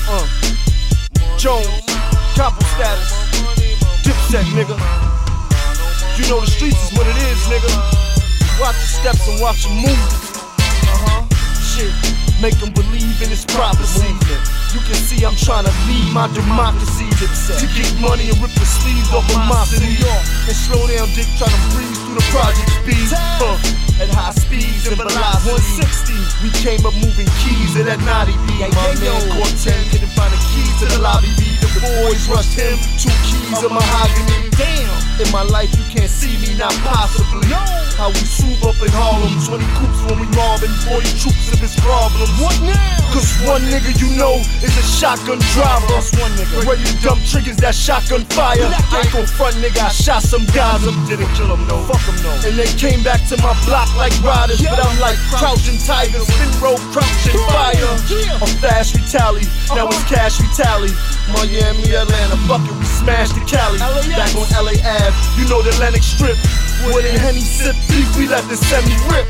Jones, Copper Status, Dipset, nigga. You know the streets is what it is, nigga. Watch your steps and watch your move. Shit, make them believe in this prophecy. You can see I'm trying to lead my democracy to get money and rip the sleeves off of my city. And slow down dick trying to breeze through the project speed. At high speeds and velocity. 160. We came up moving keys at that naughty beat. My man caught 10, couldn't find the keys to the lobby beat. The boys rushed him, 2 keys of mahogany. Damn, in my life you can't see me, not possibly. How we swoop up in Harlem, 20 coops when we mobbing, 40 troops of his problems. What now? Cause one nigga you know is a shotgun driver. That's one nigga. Ready to dump triggers, that shotgun fire. I ain't gon' front, nigga, I shot some guys up, didn't kill them, no. Fuck them, no. And they came back to my block like riders, but I'm like crouching tigers, spin road, crouching fire. A fast retally, now it's cash retally. Miami, Atlanta, fuck it, we smashed the Cali. Back on LA Ave, you know the Atlantic Strip. Where the Henny sip deep, we let the semi rip.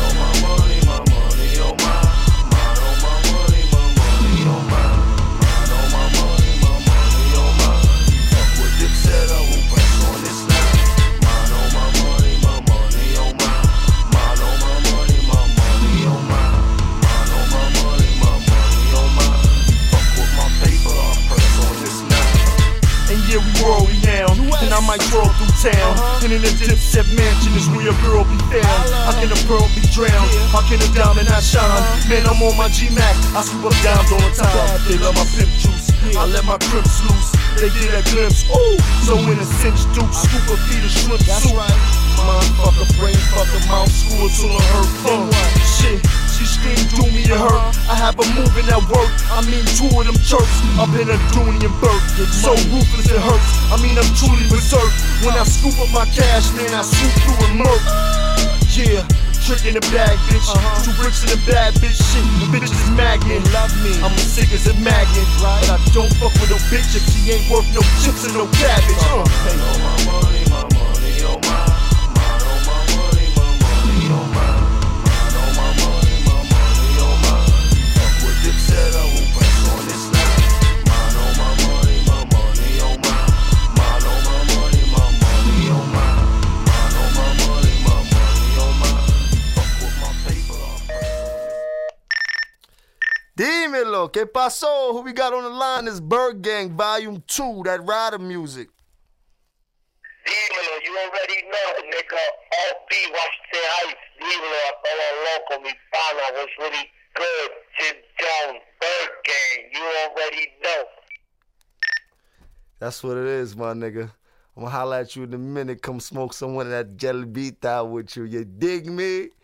And I might roll through town. And in the Dipset mansion is where a girl be found. How can a pearl be drowned? How can a diamond not shine? Man, I'm on my G-Mac, I scoop up dimes all the time. They love my pimp juice, I let my crips loose. They get a glimpse, ooh. So in a cinch duke, scoop a feed of shrimp soup. Mind fucker, brain fucker, mouth school till it hurt. Shit, she screamed, do me to hurt. I have a moving at work, I mean 2 of them chirps. I've been a Dooney and Burke, so ruthless it hurts. I mean I'm truly berserk. When I scoop up my cash, man, I swoop through and murk. Yeah, trick in the bag, bitch. 2 bricks in the bag, bitch. Shit, the bitch is magnet. Love me, I'm as sick as a magnet. But I don't fuck with no bitch if she ain't worth no chips and no cabbage. Pay all my money, oh my. Dímelo, ¿qué pasó? Who we got on the line is Bird Gang, Volume 2, that rider music. Dímelo, you already know, nigga. OP, Washington Heights. Dímelo, a todo loco, mi pana was really good. Jim Jones, Bird Gang, you already know. That's what it is, my nigga. I'm gonna holler at you in a minute. Come smoke some of that jelly beat out with you. You dig me?